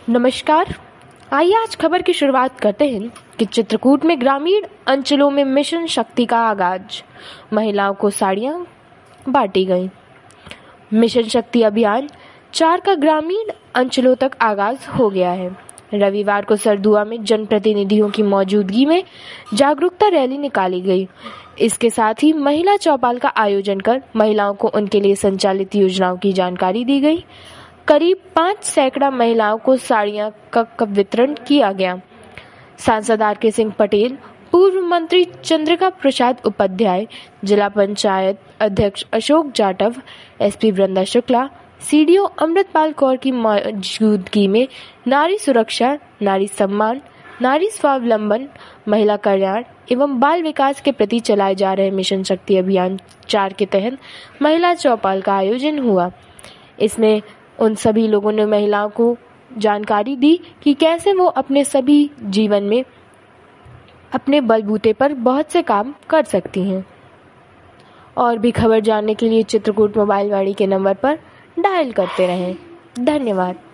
नमस्कार। आइए आज खबर की शुरुआत करते हैं कि चित्रकूट में ग्रामीण अंचलों में मिशन शक्ति का आगाज, महिलाओं को साड़ियां बांटी गई। मिशन शक्ति अभियान 4 का ग्रामीण अंचलों तक आगाज हो गया है। रविवार को सरदुआ में जनप्रतिनिधियों की मौजूदगी में जागरूकता रैली निकाली गई। इसके साथ ही महिला चौपाल का आयोजन कर महिलाओं को उनके लिए संचालित योजनाओं की जानकारी दी गई। करीब 5 सैकड़ा महिलाओं को साड़ियां का वितरण किया गया। सांसद आर.के. सिंह पटेल, पूर्व मंत्री चंद्रिका प्रसाद उपाध्याय, जिला पंचायत अध्यक्ष अशोक जाटव, एसपी वृंदा शुक्ला, सीडीओ अमृतपाल कौर की मौजूदगी में नारी सुरक्षा, नारी सम्मान, नारी स्वावलंबन, महिला कल्याण एवं बाल विकास के प्रति चलाए जा रहे मिशन शक्ति अभियान 4 के तहत महिला चौपाल का आयोजन हुआ। इसमें उन सभी लोगों ने महिलाओं को जानकारी दी कि कैसे वो अपने सभी जीवन में अपने बलबूते पर बहुत से काम कर सकती हैं। और भी खबर जानने के लिए चित्रकूट मोबाइल वाणी के नंबर पर डायल करते रहें। धन्यवाद।